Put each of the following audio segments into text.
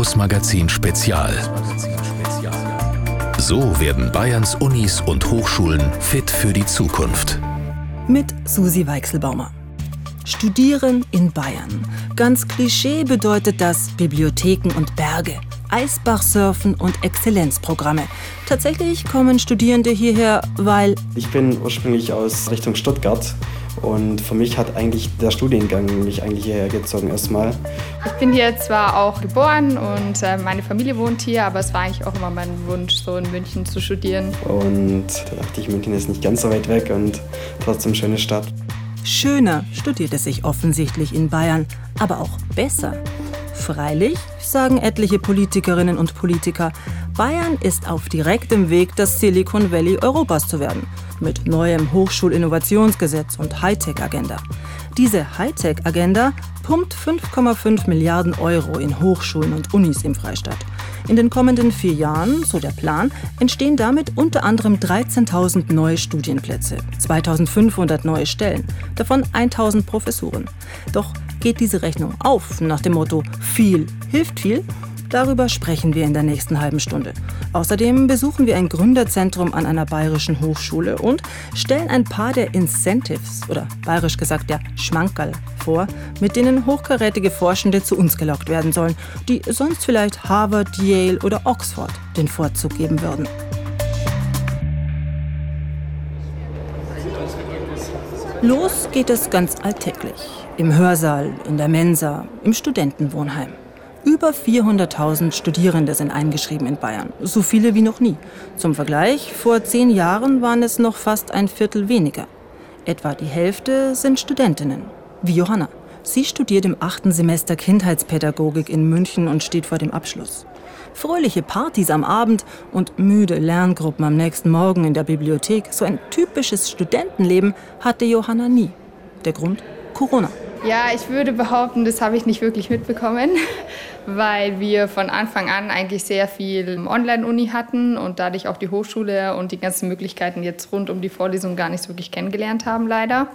Campus Magazin Spezial. So werden Bayerns Unis und Hochschulen fit für die Zukunft. Mit Susi Weichselbaumer. Studieren in Bayern. Ganz Klischee bedeutet das Bibliotheken und Berge, Eisbachsurfen und Exzellenzprogramme. Tatsächlich kommen Studierende hierher, weil... Ich bin ursprünglich aus Richtung Stuttgart und für mich hat eigentlich der Studiengang mich eigentlich hierher gezogen erstmal. Ich bin hier zwar auch geboren und meine Familie wohnt hier, aber es war eigentlich auch immer mein Wunsch, so in München zu studieren. Und da dachte ich, München ist nicht ganz so weit weg und trotzdem eine schöne Stadt. Schöner studiert es sich offensichtlich in Bayern, aber auch besser. Freilich, sagen etliche Politikerinnen und Politiker, Bayern ist auf direktem Weg, das Silicon Valley Europas zu werden. Mit neuem Hochschulinnovationsgesetz und Hightech-Agenda. Diese Hightech-Agenda pumpt 5,5 Milliarden Euro in Hochschulen und Unis im Freistaat. In den kommenden 4 Jahren, so der Plan, entstehen damit unter anderem 13.000 neue Studienplätze, 2.500 neue Stellen, davon 1.000 Professuren. Doch geht diese Rechnung auf nach dem Motto viel hilft viel? Darüber sprechen wir in der nächsten halben Stunde. Außerdem besuchen wir ein Gründerzentrum an einer bayerischen Hochschule und stellen ein paar der Incentives, oder bayerisch gesagt der Schmankerl, vor, mit denen hochkarätige Forschende zu uns gelockt werden sollen, die sonst vielleicht Harvard, Yale oder Oxford den Vorzug geben würden. Los geht es ganz alltäglich. Im Hörsaal, in der Mensa, im Studentenwohnheim. Über 400.000 Studierende sind eingeschrieben in Bayern, so viele wie noch nie. Zum Vergleich, vor 10 Jahren waren es noch fast ein Viertel weniger. Etwa die Hälfte sind Studentinnen, wie Johanna. Sie studiert im 8. Semester Kindheitspädagogik in München und steht vor dem Abschluss. Fröhliche Partys am Abend und müde Lerngruppen am nächsten Morgen in der Bibliothek, so ein typisches Studentenleben hatte Johanna nie. Der Grund? Corona. Ja, ich würde behaupten, das habe ich nicht wirklich mitbekommen, weil wir von Anfang an eigentlich sehr viel Online-Uni hatten und dadurch auch die Hochschule und die ganzen Möglichkeiten jetzt rund um die Vorlesung gar nicht so wirklich kennengelernt haben, leider.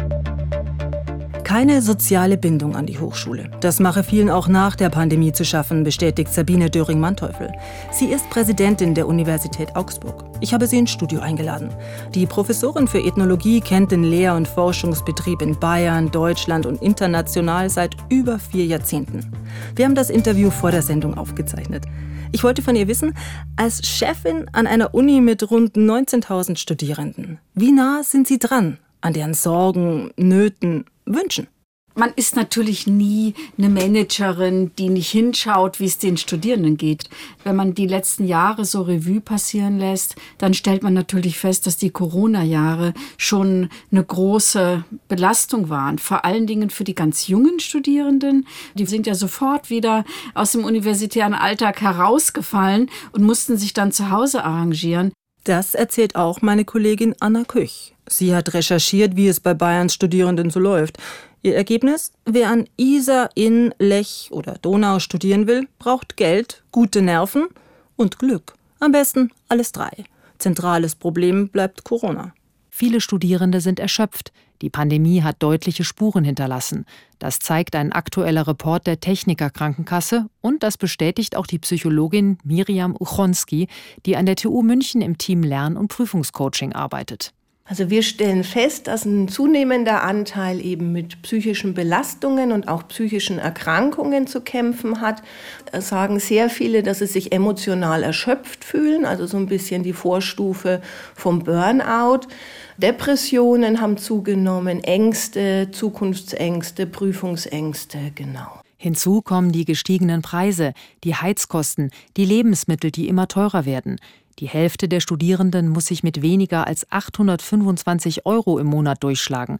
Keine soziale Bindung an die Hochschule. Das mache vielen auch nach der Pandemie zu schaffen, bestätigt Sabine Döring-Manteuffel. Sie ist Präsidentin der Universität Augsburg. Ich habe sie ins Studio eingeladen. Die Professorin für Ethnologie kennt den Lehr- und Forschungsbetrieb in Bayern, Deutschland und international seit über 4 Jahrzehnten. Wir haben das Interview vor der Sendung aufgezeichnet. Ich wollte von ihr wissen, als Chefin an einer Uni mit rund 19.000 Studierenden, wie nah sind Sie dran an deren Sorgen, Nöten, Wünschen? Man ist natürlich nie eine Managerin, die nicht hinschaut, wie es den Studierenden geht. Wenn man die letzten Jahre so Revue passieren lässt, dann stellt man natürlich fest, dass die Corona-Jahre schon eine große Belastung waren. Vor allen Dingen für die ganz jungen Studierenden. Die sind ja sofort wieder aus dem universitären Alltag herausgefallen und mussten sich dann zu Hause arrangieren. Das erzählt auch meine Kollegin Anna Küch. Sie hat recherchiert, wie es bei Bayerns Studierenden so läuft. Ihr Ergebnis? Wer an Isar, Inn, Lech oder Donau studieren will, braucht Geld, gute Nerven und Glück. Am besten alles 3. Zentrales Problem bleibt Corona. Viele Studierende sind erschöpft. Die Pandemie hat deutliche Spuren hinterlassen. Das zeigt ein aktueller Report der Techniker Krankenkasse und das bestätigt auch die Psychologin Miriam Uchonski, die an der TU München im Team Lern- und Prüfungscoaching arbeitet. Also wir stellen fest, dass ein zunehmender Anteil eben mit psychischen Belastungen und auch psychischen Erkrankungen zu kämpfen hat. Es sagen sehr viele, dass sie sich emotional erschöpft fühlen, also so ein bisschen die Vorstufe vom Burnout. Depressionen haben zugenommen, Ängste, Zukunftsängste, Prüfungsängste, genau. Hinzu kommen die gestiegenen Preise, die Heizkosten, die Lebensmittel, die immer teurer werden. Die Hälfte der Studierenden muss sich mit weniger als 825 € im Monat durchschlagen.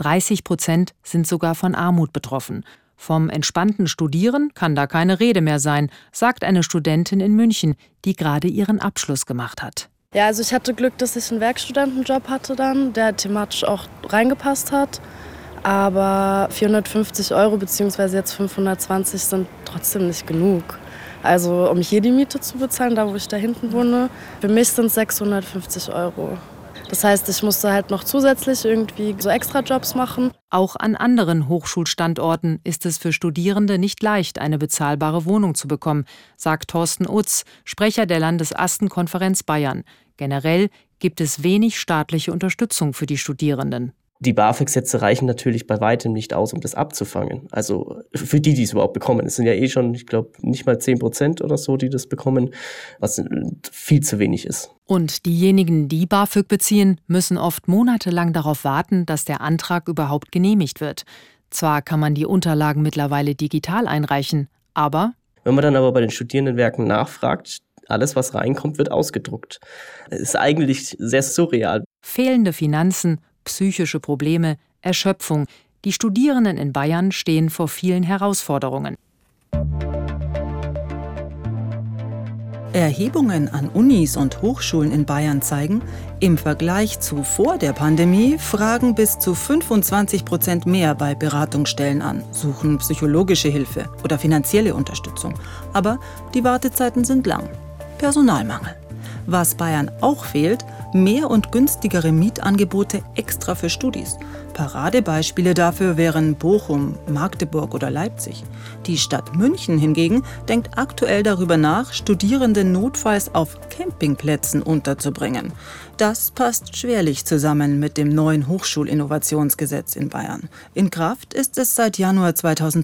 30% sind sogar von Armut betroffen. Vom entspannten Studieren kann da keine Rede mehr sein, sagt eine Studentin in München, die gerade ihren Abschluss gemacht hat. Ja, also ich hatte Glück, dass ich einen Werkstudentenjob hatte dann, der thematisch auch reingepasst hat. Aber 450 € bzw. jetzt 520 sind trotzdem nicht genug. Also um hier die Miete zu bezahlen, da wo ich da hinten wohne, für mich sind es 650 €. Das heißt, ich musste halt noch zusätzlich irgendwie so Extrajobs machen. Auch an anderen Hochschulstandorten ist es für Studierende nicht leicht, eine bezahlbare Wohnung zu bekommen, sagt Thorsten Utz, Sprecher der Landesastenkonferenz Bayern. Generell gibt es wenig staatliche Unterstützung für die Studierenden. Die BAföG-Sätze reichen natürlich bei weitem nicht aus, um das abzufangen. Also für die es überhaupt bekommen. Es sind ja schon, ich glaube, nicht mal 10% oder so, die das bekommen, was viel zu wenig ist. Und diejenigen, die BAföG beziehen, müssen oft monatelang darauf warten, dass der Antrag überhaupt genehmigt wird. Zwar kann man die Unterlagen mittlerweile digital einreichen, aber... Wenn man dann aber bei den Studierendenwerken nachfragt, alles, was reinkommt, wird ausgedruckt. Es ist eigentlich sehr surreal. Fehlende Finanzen, psychische Probleme, Erschöpfung. Die Studierenden in Bayern stehen vor vielen Herausforderungen. Erhebungen an Unis und Hochschulen in Bayern zeigen, im Vergleich zu vor der Pandemie fragen bis zu 25% mehr bei Beratungsstellen an, suchen psychologische Hilfe oder finanzielle Unterstützung. Aber die Wartezeiten sind lang. Personalmangel. Was Bayern auch fehlt, mehr und günstigere Mietangebote extra für Studis. Paradebeispiele dafür wären Bochum, Magdeburg oder Leipzig. Die Stadt München hingegen denkt aktuell darüber nach, Studierende notfalls auf Campingplätzen unterzubringen. Das passt schwerlich zusammen mit dem neuen Hochschulinnovationsgesetz in Bayern. In Kraft ist es seit Januar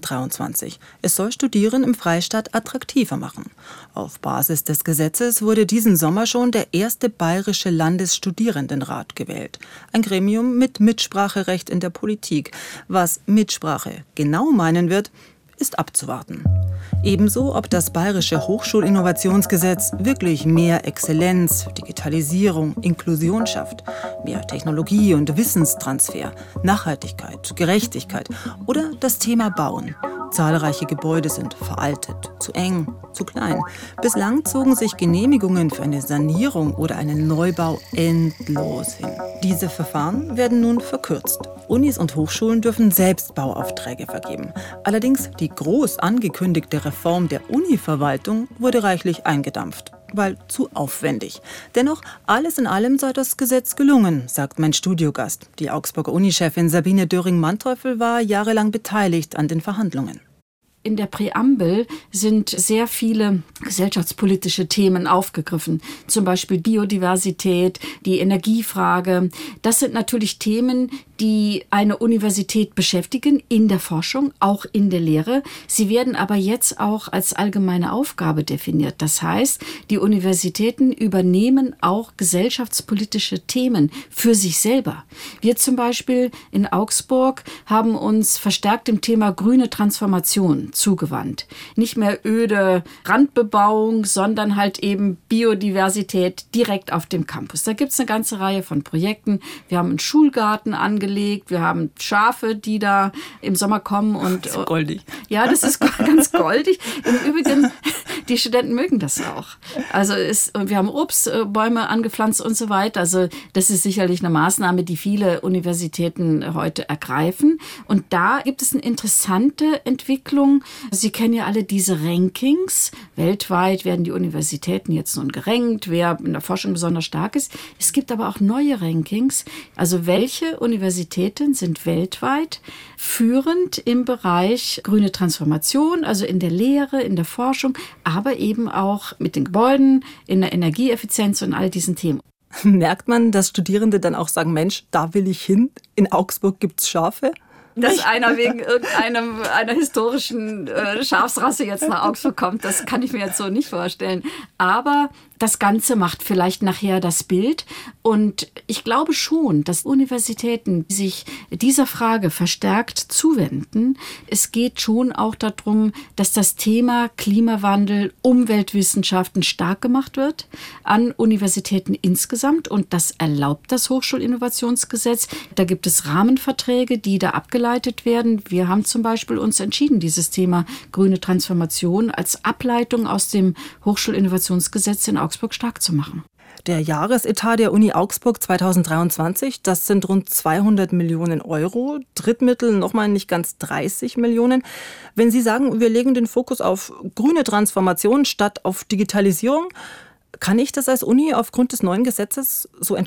2023. Es soll Studieren im Freistaat attraktiver machen. Auf Basis des Gesetzes wurde diesen Sommer schon der erste bayerische Landesstudierendenrat gewählt. Ein Gremium mit Mitspracherecht in der Politik. Was Mitsprache genau meinen wird, ist abzuwarten. Ebenso, ob das bayerische Hochschulinnovationsgesetz wirklich mehr Exzellenz, Digitalisierung, Inklusion schafft, mehr Technologie und Wissenstransfer, Nachhaltigkeit, Gerechtigkeit oder das Thema Bauen. Zahlreiche Gebäude sind veraltet, zu eng, zu klein. Bislang zogen sich Genehmigungen für eine Sanierung oder einen Neubau endlos hin. Diese Verfahren werden nun verkürzt. Unis und Hochschulen dürfen selbst Bauaufträge vergeben. Allerdings die groß angekündigte Reform der Uni-Verwaltung wurde reichlich eingedampft, weil zu aufwendig. Dennoch, alles in allem sei das Gesetz gelungen, sagt mein Studiogast. Die Augsburger Uni-Chefin Sabine Döring-Manteuffel war jahrelang beteiligt an den Verhandlungen. In der Präambel sind sehr viele gesellschaftspolitische Themen aufgegriffen. Zum Beispiel Biodiversität, die Energiefrage. Das sind natürlich Themen, die eine Universität beschäftigen in der Forschung, auch in der Lehre. Sie werden aber jetzt auch als allgemeine Aufgabe definiert. Das heißt, die Universitäten übernehmen auch gesellschaftspolitische Themen für sich selber. Wir zum Beispiel in Augsburg haben uns verstärkt dem Thema grüne Transformation zugewandt. Nicht mehr öde Randbebauung, sondern halt eben Biodiversität direkt auf dem Campus. Da gibt es eine ganze Reihe von Projekten. Wir haben einen Schulgarten angelegt, wir haben Schafe, die da im Sommer kommen. Und das ist goldig. Ja, das ist ganz goldig. Im Übrigen, die Studenten mögen das auch. Also wir haben Obstbäume angepflanzt und so weiter. Also das ist sicherlich eine Maßnahme, die viele Universitäten heute ergreifen. Und da gibt es eine interessante Entwicklung. Sie kennen ja alle diese Rankings. Weltweit werden die Universitäten jetzt nun gerankt, wer in der Forschung besonders stark ist. Es gibt aber auch neue Rankings. Also welche Universitäten sind weltweit führend im Bereich grüne Transformation, also in der Lehre, in der Forschung, aber eben auch mit den Gebäuden, in der Energieeffizienz und all diesen Themen. Merkt man, dass Studierende dann auch sagen, Mensch, da will ich hin, in Augsburg gibt's Schafe? Dass einer wegen einer historischen Schafsrasse jetzt nach Augsburg kommt, das kann ich mir jetzt so nicht vorstellen. Aber das Ganze macht vielleicht nachher das Bild. Und ich glaube schon, dass Universitäten sich dieser Frage verstärkt zuwenden. Es geht schon auch darum, dass das Thema Klimawandel, Umweltwissenschaften stark gemacht wird an Universitäten insgesamt. Und das erlaubt das Hochschulinnovationsgesetz. Da gibt es Rahmenverträge, die da abgeleitet werden. Wir haben zum Beispiel uns entschieden, dieses Thema grüne Transformation als Ableitung aus dem Hochschulinnovationsgesetz in Augsburg stark zu machen. Der Jahresetat der Uni Augsburg 2023, das sind rund 200 Millionen Euro. Drittmittel nochmal nicht ganz 30 Millionen. Wenn Sie sagen, wir legen den Fokus auf grüne Transformation statt auf Digitalisierung, kann ich das als Uni aufgrund des neuen Gesetzes so entscheiden?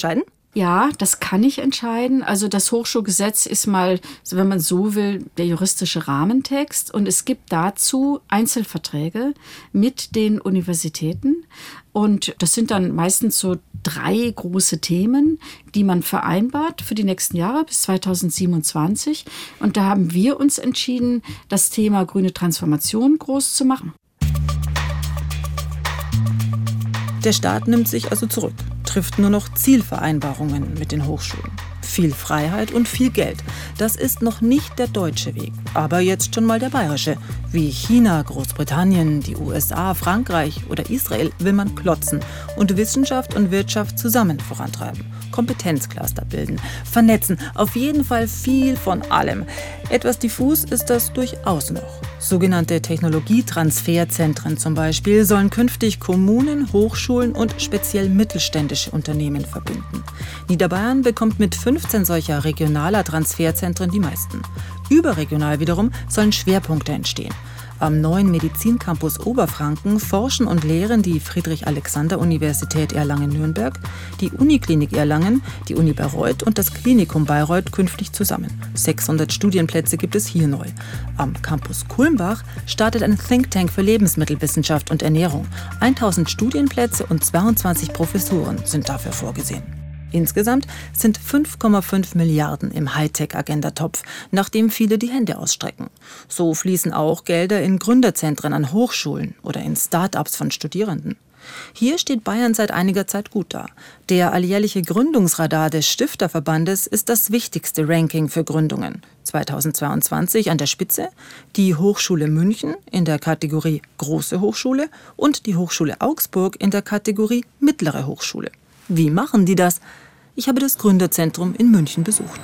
Ja, das kann ich entscheiden. Also das Hochschulgesetz ist mal, wenn man so will, der juristische Rahmentext. Und es gibt dazu Einzelverträge mit den Universitäten. Und das sind dann meistens so 3 große Themen, die man vereinbart für die nächsten Jahre bis 2027. Und da haben wir uns entschieden, das Thema grüne Transformation groß zu machen. Der Staat nimmt sich also zurück, trifft nur noch Zielvereinbarungen mit den Hochschulen. Viel Freiheit und viel Geld. Das ist noch nicht der deutsche Weg, aber jetzt schon mal der bayerische. Wie China, Großbritannien, die USA, Frankreich oder Israel will man klotzen und Wissenschaft und Wirtschaft zusammen vorantreiben. Kompetenzcluster bilden, vernetzen, auf jeden Fall viel von allem. Etwas diffus ist das durchaus noch. Sogenannte Technologietransferzentren zum Beispiel sollen künftig Kommunen, Hochschulen und speziell mittelständische Unternehmen verbinden. Niederbayern bekommt mit 15 solcher regionaler Transferzentren die meisten. Überregional wiederum sollen Schwerpunkte entstehen. Am neuen Medizincampus Oberfranken forschen und lehren die Friedrich-Alexander-Universität Erlangen-Nürnberg, die Uniklinik Erlangen, die Uni Bayreuth und das Klinikum Bayreuth künftig zusammen. 600 Studienplätze gibt es hier neu. Am Campus Kulmbach startet ein Think Tank für Lebensmittelwissenschaft und Ernährung. 1000 Studienplätze und 22 Professuren sind dafür vorgesehen. Insgesamt sind 5,5 Milliarden im Hightech-Agenda-Topf, nachdem viele die Hände ausstrecken. So fließen auch Gelder in Gründerzentren an Hochschulen oder in Start-ups von Studierenden. Hier steht Bayern seit einiger Zeit gut da. Der alljährliche Gründungsradar des Stifterverbandes ist das wichtigste Ranking für Gründungen. 2022 an der Spitze die Hochschule München in der Kategorie Große Hochschule und die Hochschule Augsburg in der Kategorie Mittlere Hochschule. Wie machen die das? Ich habe das Gründerzentrum in München besucht.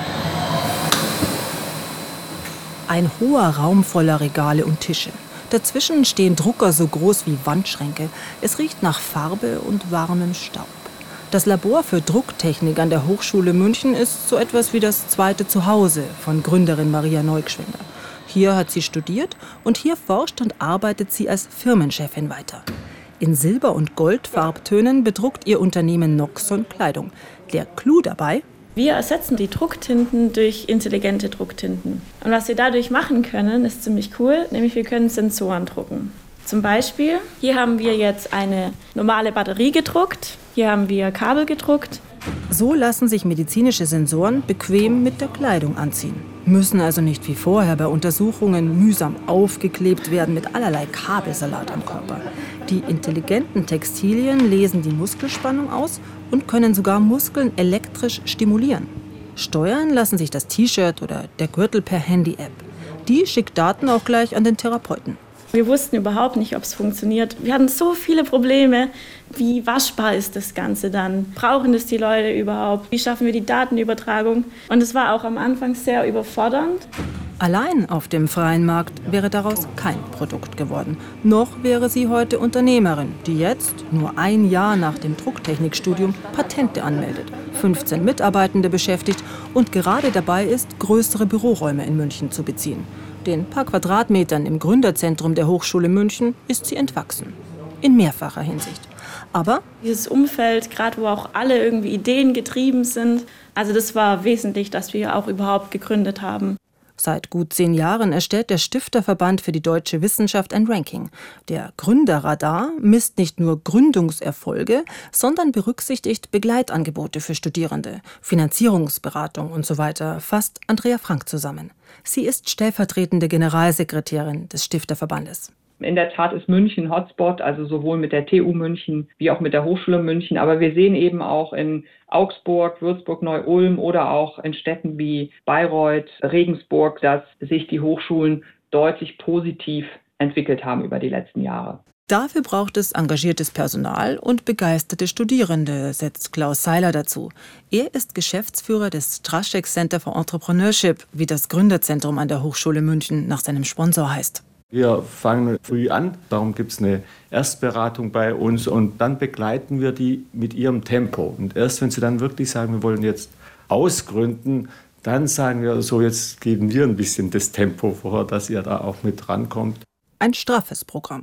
Ein hoher Raum voller Regale und Tische. Dazwischen stehen Drucker so groß wie Wandschränke. Es riecht nach Farbe und warmem Staub. Das Labor für Drucktechnik an der Hochschule München ist so etwas wie das zweite Zuhause von Gründerin Maria Neugschwinder. Hier hat sie studiert und hier forscht und arbeitet sie als Firmenchefin weiter. In Silber- und Goldfarbtönen bedruckt ihr Unternehmen Noxon Kleidung. Der Clou dabei: Wir ersetzen die Drucktinten durch intelligente Drucktinten. Und was wir dadurch machen können, ist ziemlich cool, nämlich wir können Sensoren drucken. Zum Beispiel, hier haben wir jetzt eine normale Batterie gedruckt, hier haben wir Kabel gedruckt. So lassen sich medizinische Sensoren bequem mit der Kleidung anziehen. Müssen also nicht wie vorher bei Untersuchungen mühsam aufgeklebt werden mit allerlei Kabelsalat am Körper. Die intelligenten Textilien lesen die Muskelspannung aus und können sogar Muskeln elektrisch stimulieren. Steuern lassen sich das T-Shirt oder der Gürtel per Handy-App. Die schickt Daten auch gleich an den Therapeuten. Wir wussten überhaupt nicht, ob es funktioniert. Wir hatten so viele Probleme. Wie waschbar ist das Ganze dann? Brauchen das die Leute überhaupt? Wie schaffen wir die Datenübertragung? Und es war auch am Anfang sehr überfordernd. Allein auf dem freien Markt wäre daraus kein Produkt geworden. Noch wäre sie heute Unternehmerin, die jetzt, nur ein Jahr nach dem Drucktechnikstudium, Patente anmeldet, 15 Mitarbeitende beschäftigt und gerade dabei ist, größere Büroräume in München zu beziehen. Den paar Quadratmetern im Gründerzentrum der Hochschule München ist sie entwachsen. In mehrfacher Hinsicht. Aber dieses Umfeld, gerade wo auch alle irgendwie Ideen getrieben sind, also das war wesentlich, dass wir auch überhaupt gegründet haben. Seit gut 10 Jahren erstellt der Stifterverband für die deutsche Wissenschaft ein Ranking. Der Gründerradar misst nicht nur Gründungserfolge, sondern berücksichtigt Begleitangebote für Studierende, Finanzierungsberatung und so weiter, fasst Andrea Frank zusammen. Sie ist stellvertretende Generalsekretärin des Stifterverbandes. In der Tat ist München Hotspot, also sowohl mit der TU München wie auch mit der Hochschule München. Aber wir sehen eben auch in Augsburg, Würzburg, Neu-Ulm oder auch in Städten wie Bayreuth, Regensburg, dass sich die Hochschulen deutlich positiv entwickelt haben über die letzten Jahre. Dafür braucht es engagiertes Personal und begeisterte Studierende, setzt Klaus Seiler dazu. Er ist Geschäftsführer des Straschek Center for Entrepreneurship, wie das Gründerzentrum an der Hochschule München nach seinem Sponsor heißt. Wir fangen früh an, darum gibt es eine Erstberatung bei uns und dann begleiten wir die mit ihrem Tempo. Und erst wenn sie dann wirklich sagen, wir wollen jetzt ausgründen, dann sagen wir so, jetzt geben wir ein bisschen das Tempo vor, dass ihr da auch mit rankommt. Ein straffes Programm.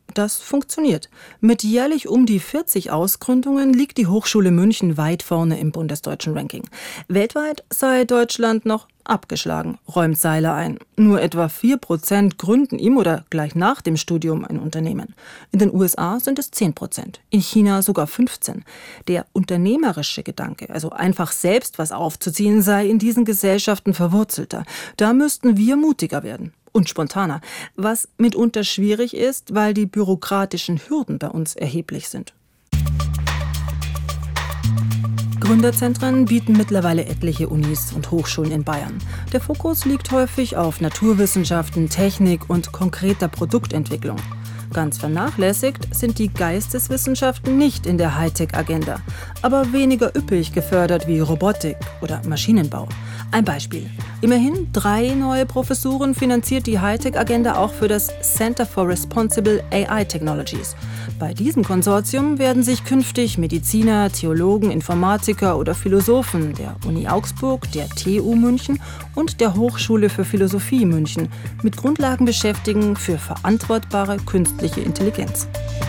Das funktioniert. Mit jährlich um die 40 Ausgründungen liegt die Hochschule München weit vorne im bundesdeutschen Ranking. Weltweit sei Deutschland noch abgeschlagen, räumt Seiler ein. Nur etwa 4% gründen im oder gleich nach dem Studium ein Unternehmen. In den USA sind es 10%, in China sogar 15%. Der unternehmerische Gedanke, also einfach selbst was aufzuziehen, sei in diesen Gesellschaften verwurzelter. Da müssten wir mutiger werden. Und spontaner, was mitunter schwierig ist, weil die bürokratischen Hürden bei uns erheblich sind. Gründerzentren bieten mittlerweile etliche Unis und Hochschulen in Bayern. Der Fokus liegt häufig auf Naturwissenschaften, Technik und konkreter Produktentwicklung. Ganz vernachlässigt sind die Geisteswissenschaften nicht in der Hightech-Agenda, aber weniger üppig gefördert wie Robotik oder Maschinenbau. Ein Beispiel. Immerhin 3 neue Professuren finanziert die Hightech-Agenda auch für das Center for Responsible AI Technologies. Bei diesem Konsortium werden sich künftig Mediziner, Theologen, Informatiker oder Philosophen der Uni Augsburg, der TU München und der Hochschule für Philosophie München mit Grundlagen beschäftigen für verantwortbare künstliche Intelligenz.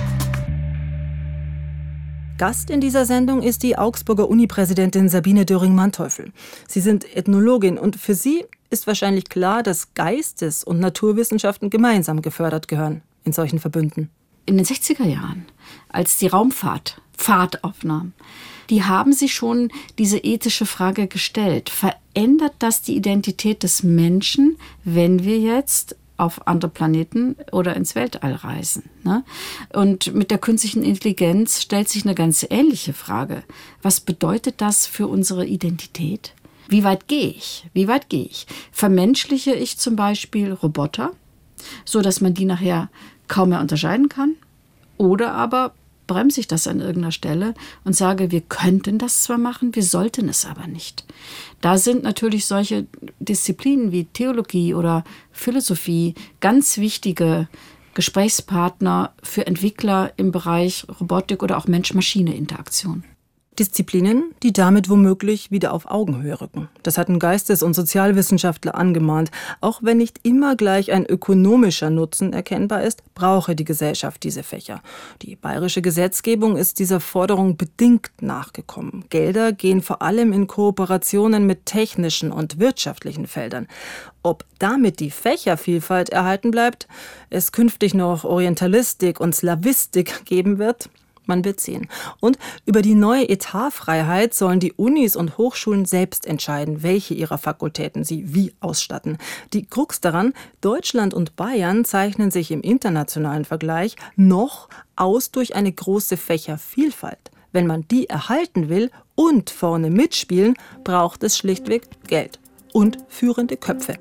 Gast in dieser Sendung ist die Augsburger Uni-Präsidentin Sabine Döring-Manteuffel. Sie sind Ethnologin und für sie ist wahrscheinlich klar, dass Geistes- und Naturwissenschaften gemeinsam gefördert gehören in solchen Verbünden. In den 60er Jahren, als die Raumfahrt Fahrt aufnahm, die haben sich schon diese ethische Frage gestellt. Verändert das die Identität des Menschen, wenn wir jetzt auf andere Planeten oder ins Weltall reisen? Ne? Und mit der künstlichen Intelligenz stellt sich eine ganz ähnliche Frage. Was bedeutet das für unsere Identität? Wie weit gehe ich? Vermenschliche ich zum Beispiel Roboter, so dass man die nachher kaum mehr unterscheiden kann? Oder aber bremse ich das an irgendeiner Stelle und sage, wir könnten das zwar machen, wir sollten es aber nicht. Da sind natürlich solche Disziplinen wie Theologie oder Philosophie ganz wichtige Gesprächspartner für Entwickler im Bereich Robotik oder auch Mensch-Maschine-Interaktion. Disziplinen, die damit womöglich wieder auf Augenhöhe rücken. Das hatten Geistes- und Sozialwissenschaftler angemahnt. Auch wenn nicht immer gleich ein ökonomischer Nutzen erkennbar ist, brauche die Gesellschaft diese Fächer. Die bayerische Gesetzgebung ist dieser Forderung bedingt nachgekommen. Gelder gehen vor allem in Kooperationen mit technischen und wirtschaftlichen Feldern. Ob damit die Fächervielfalt erhalten bleibt, es künftig noch Orientalistik und Slawistik geben wird, man wird sehen. Und über die neue Etatfreiheit sollen die Unis und Hochschulen selbst entscheiden, welche ihrer Fakultäten sie wie ausstatten. Die Krux daran, Deutschland und Bayern zeichnen sich im internationalen Vergleich noch aus durch eine große Fächervielfalt. Wenn man die erhalten will und vorne mitspielen, braucht es schlichtweg Geld und führende Köpfe.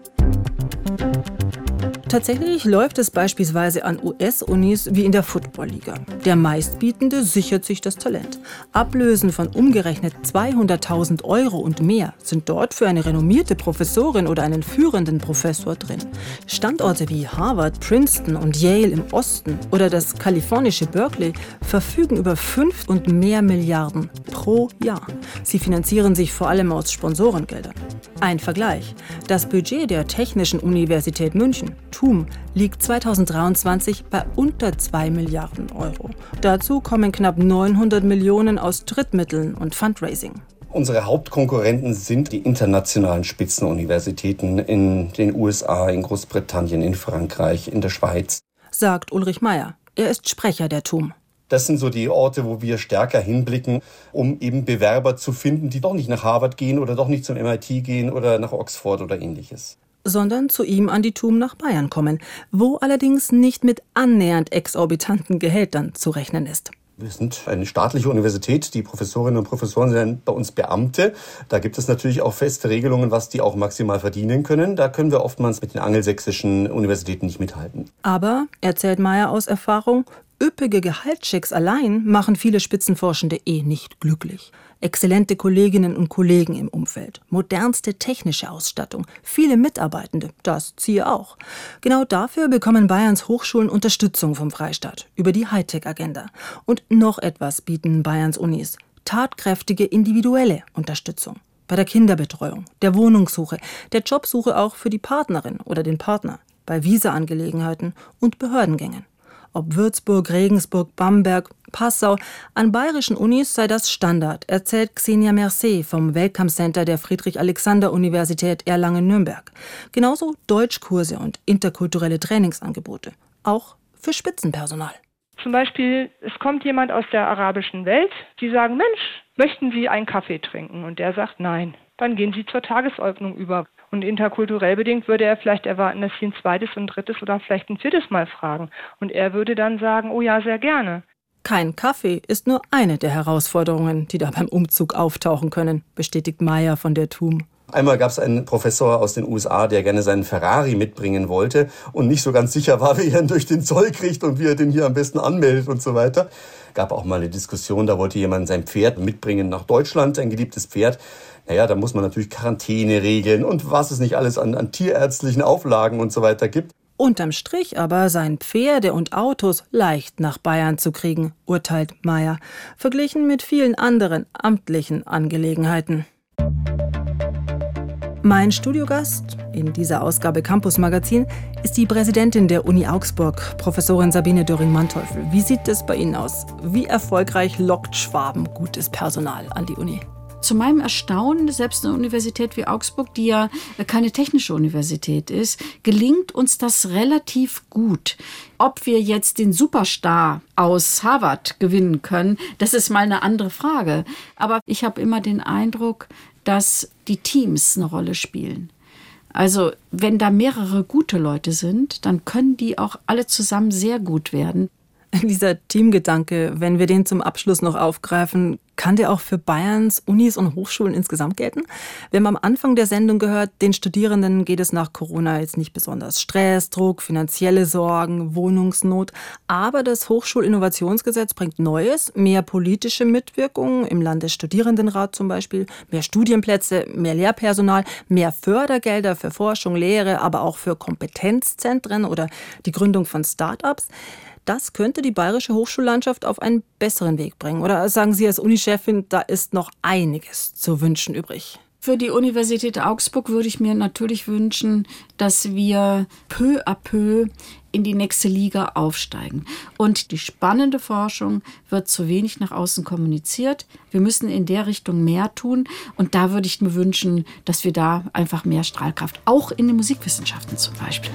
Tatsächlich läuft es beispielsweise an US-Unis wie in der Football-Liga. Der Meistbietende sichert sich das Talent. Ablösen von umgerechnet 200.000 € und mehr sind dort für eine renommierte Professorin oder einen führenden Professor drin. Standorte wie Harvard, Princeton und Yale im Osten oder das kalifornische Berkeley verfügen über 5 und mehr Milliarden pro Jahr. Sie finanzieren sich vor allem aus Sponsorengeldern. Ein Vergleich. Das Budget der Technischen Universität München, TUM, liegt 2023 bei unter 2 Milliarden €. Dazu kommen knapp 900 Millionen aus Drittmitteln und Fundraising. Unsere Hauptkonkurrenten sind die internationalen Spitzenuniversitäten in den USA, in Großbritannien, in Frankreich, in der Schweiz, sagt Ulrich Meyer. Er ist Sprecher der TUM. Das sind so die Orte, wo wir stärker hinblicken, um eben Bewerber zu finden, die doch nicht nach Harvard gehen oder doch nicht zum MIT gehen oder nach Oxford oder ähnliches. Sondern zu ihm an die TUM nach Bayern kommen, wo allerdings nicht mit annähernd exorbitanten Gehältern zu rechnen ist. Wir sind eine staatliche Universität, die Professorinnen und Professoren sind bei uns Beamte. Da gibt es natürlich auch feste Regelungen, was die auch maximal verdienen können. Da können wir oftmals mit den angelsächsischen Universitäten nicht mithalten. Aber, erzählt Meyer aus Erfahrung, üppige Gehaltschecks allein machen viele Spitzenforschende nicht glücklich. Exzellente Kolleginnen und Kollegen im Umfeld, modernste technische Ausstattung, viele Mitarbeitende, das ziehe auch. Genau dafür bekommen Bayerns Hochschulen Unterstützung vom Freistaat über die Hightech-Agenda. Und noch etwas bieten Bayerns Unis: tatkräftige individuelle Unterstützung. Bei der Kinderbetreuung, der Wohnungssuche, der Jobsuche auch für die Partnerin oder den Partner, bei Visa-Angelegenheiten und Behördengängen. Ob Würzburg, Regensburg, Bamberg, Passau, an bayerischen Unis sei das Standard, erzählt Xenia Mercé vom Welcome Center der Friedrich-Alexander-Universität Erlangen-Nürnberg. Genauso Deutschkurse und interkulturelle Trainingsangebote. Auch für Spitzenpersonal. Zum Beispiel, es kommt jemand aus der arabischen Welt, die sagen, Mensch, möchten Sie einen Kaffee trinken? Und der sagt nein. Dann gehen Sie zur Tagesordnung über. Und interkulturell bedingt würde er vielleicht erwarten, dass Sie ein zweites und drittes oder vielleicht ein viertes Mal fragen. Und er würde dann sagen, oh ja, sehr gerne. Kein Kaffee ist nur eine der Herausforderungen, die da beim Umzug auftauchen können, bestätigt Meyer von der TUM. Einmal gab es einen Professor aus den USA, der gerne seinen Ferrari mitbringen wollte und nicht so ganz sicher war, wie er ihn durch den Zoll kriegt und wie er den hier am besten anmeldet und so weiter. Gab auch mal eine Diskussion, da wollte jemand sein Pferd mitbringen nach Deutschland, ein geliebtes Pferd. Naja, da muss man natürlich Quarantäne regeln und was es nicht alles an tierärztlichen Auflagen und so weiter gibt. Unterm Strich aber seien Pferde und Autos leicht nach Bayern zu kriegen, urteilt Meyer, verglichen mit vielen anderen amtlichen Angelegenheiten. Mein Studiogast in dieser Ausgabe Campus Magazin ist die Präsidentin der Uni Augsburg, Professorin Sabine Döring-Manteuffel. Wie sieht es bei Ihnen aus? Wie erfolgreich lockt Schwaben gutes Personal an die Uni? Zu meinem Erstaunen, selbst eine Universität wie Augsburg, die ja keine technische Universität ist, gelingt uns das relativ gut. Ob wir jetzt den Superstar aus Harvard gewinnen können, das ist mal eine andere Frage. Aber ich habe immer den Eindruck, dass die Teams eine Rolle spielen. Also wenn da mehrere gute Leute sind, dann können die auch alle zusammen sehr gut werden. Dieser Teamgedanke, wenn wir den zum Abschluss noch aufgreifen, kann der auch für Bayerns Unis und Hochschulen insgesamt gelten? Wir haben am Anfang der Sendung gehört, den Studierenden geht es nach Corona jetzt nicht besonders. Stress, Druck, finanzielle Sorgen, Wohnungsnot. Aber das Hochschulinnovationsgesetz bringt Neues, mehr politische Mitwirkung im Landesstudierendenrat zum Beispiel, mehr Studienplätze, mehr Lehrpersonal, mehr Fördergelder für Forschung, Lehre, aber auch für Kompetenzzentren oder die Gründung von Start-ups. Das könnte die bayerische Hochschullandschaft auf einen besseren Weg bringen. Oder sagen Sie als Unichefin, da ist noch einiges zu wünschen übrig? Für die Universität Augsburg würde ich mir natürlich wünschen, dass wir peu à peu in die nächste Liga aufsteigen. Und die spannende Forschung wird zu wenig nach außen kommuniziert. Wir müssen in der Richtung mehr tun. Und da würde ich mir wünschen, dass wir da einfach mehr Strahlkraft, auch in den Musikwissenschaften zum Beispiel.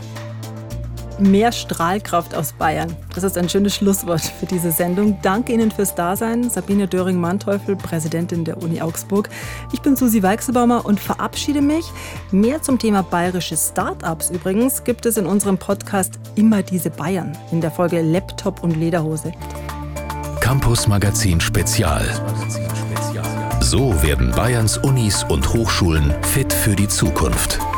Mehr Strahlkraft aus Bayern. Das ist ein schönes Schlusswort für diese Sendung. Danke Ihnen fürs Dasein. Sabine Döring-Manteuffel, Präsidentin der Uni Augsburg. Ich bin Susi Weichselbaumer und verabschiede mich. Mehr zum Thema bayerische Start-ups übrigens gibt es in unserem Podcast Immer diese Bayern in der Folge Laptop und Lederhose. Campus Magazin Spezial. So werden Bayerns Unis und Hochschulen fit für die Zukunft.